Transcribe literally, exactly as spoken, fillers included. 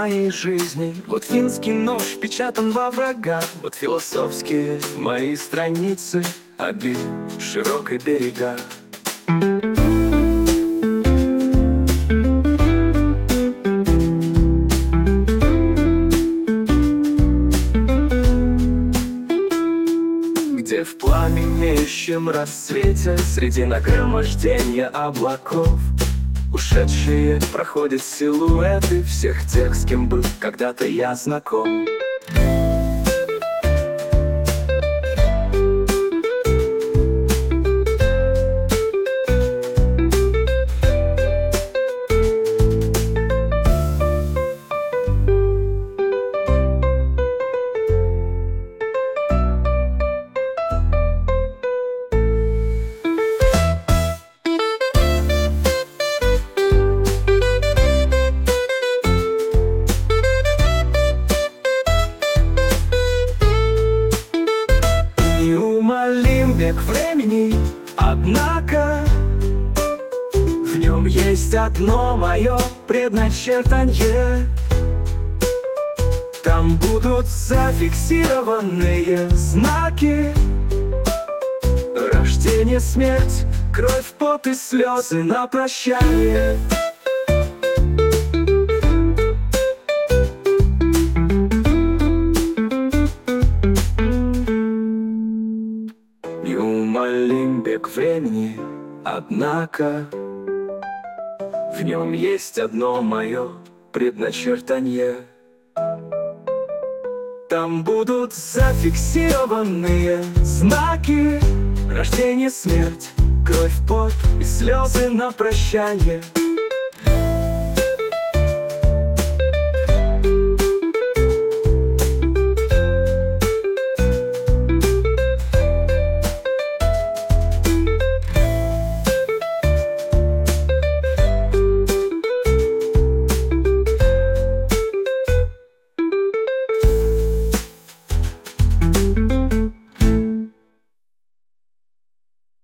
моей жизни. Вот финский нож впечатан во врага, вот философские мои страницы, обид широкой берега. Где в пламенеющем рассвете среди нагромождения облаков ушедшие проходят силуэты всех тех, с кем был когда-то я знаком. Неумолим бег времени, однако в нем есть одно мое предначертанье. Там будут зафиксированные знаки: рождение, смерть, кровь, пот и слезы на прощание. Неумолим бег времени, однако в нем есть одно мое предначертанье. Там будут зафиксированные знаки: рождение, смерть, кровь, пот и слезы на прощание.